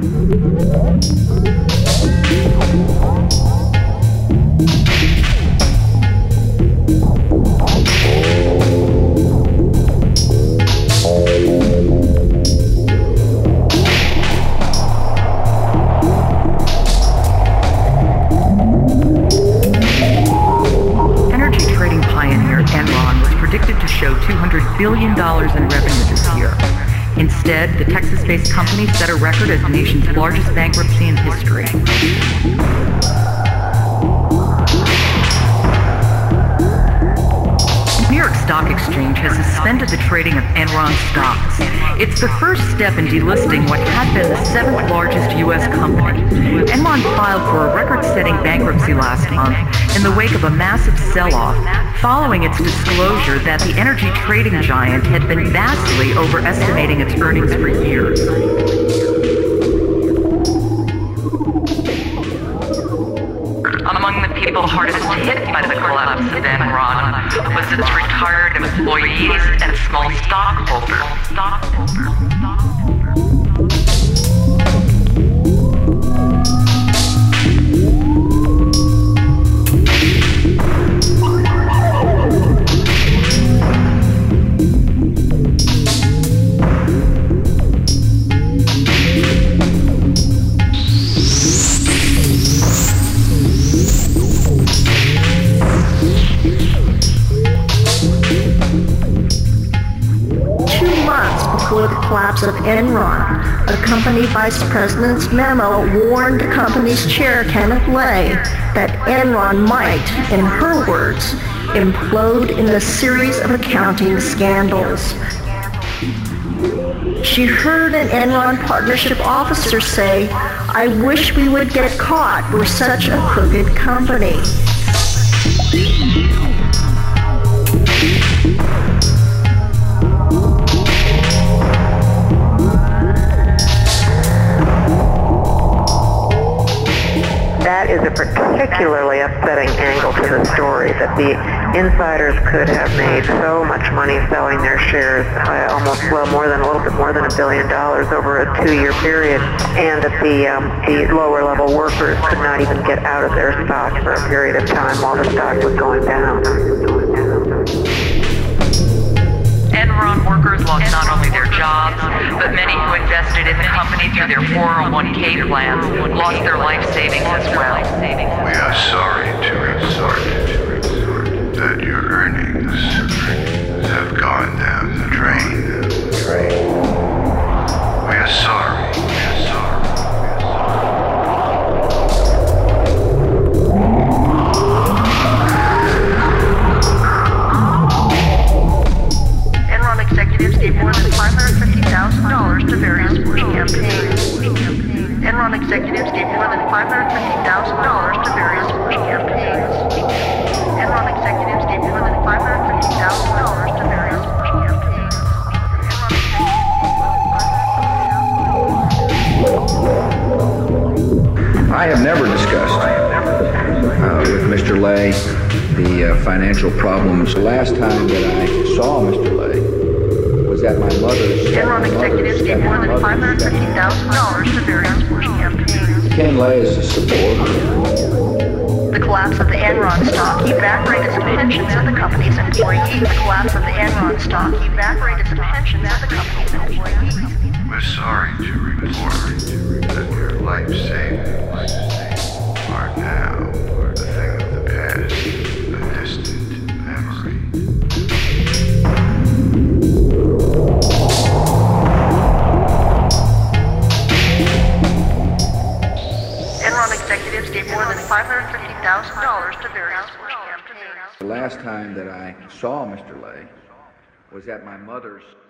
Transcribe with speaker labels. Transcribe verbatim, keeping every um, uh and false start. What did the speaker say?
Speaker 1: two hundred billion dollars in revenue this year. Instead, the Texas-based company set a record as the nation's largest bankruptcy in history. New York Stock Exchange has suspended the trading of Enron stocks. It's the first step in delisting what had been the seventh largest U S company. Enron filed for a record-setting bankruptcy last month in the wake of a massive sell-off following its disclosure that the energy trading giant had been vastly overestimating its earnings for years. Among the people hardest hit by the collapse of Enron was its retired employees and small stockholders. Stockholders.
Speaker 2: Before the collapse of Enron, a company vice president's memo warned the company's chair, Kenneth Lay, that Enron might, in her words, implode in a series of accounting scandals. She heard an Enron partnership officer say, "I wish we would get caught. We're such a crooked company."
Speaker 3: That is a particularly upsetting angle to the story, that the insiders could have made so much money selling their shares, uh, almost, well, more than a little bit more than a billion dollars over a two-year period, and that the, um, the lower-level workers could not even get out of their stock for a period of time while the stock was going down.
Speaker 1: Enron workers lost not only their jobs, but many who invested in the company through their four oh one k plans lost their life savings as well.
Speaker 4: We are sorry to report that your earnings have gone down the drain. We are sorry. We are sorry.
Speaker 2: Executives gave more than five hundred fifty thousand dollars to various Bush campaigns. Enron executives gave more than five hundred fifty thousand dollars to various Bush campaigns. Enron executives gave more than five hundred fifty thousand dollars to various Bush campaigns.
Speaker 5: I have never discussed uh, with Mister Lay the uh, financial problems. The last time that I saw Mister Lay was at my mother's.
Speaker 2: Enron executives gave more than five hundred fifty thousand dollars to various Bush campaigns.
Speaker 5: Ken Lay is a supporter.
Speaker 2: The collapse of the Enron stock evaporated the pensions of the company's employees. The collapse of the Enron stock evaporated the pensions of the company's employees.
Speaker 4: We're sorry to report that your life savings are now a thing of the past, a distant memory.
Speaker 2: Enron executives gave more than five hundred fifty thousand dollars to various Bush campaigns.
Speaker 5: The last time that I saw Mister Lay was at my mother's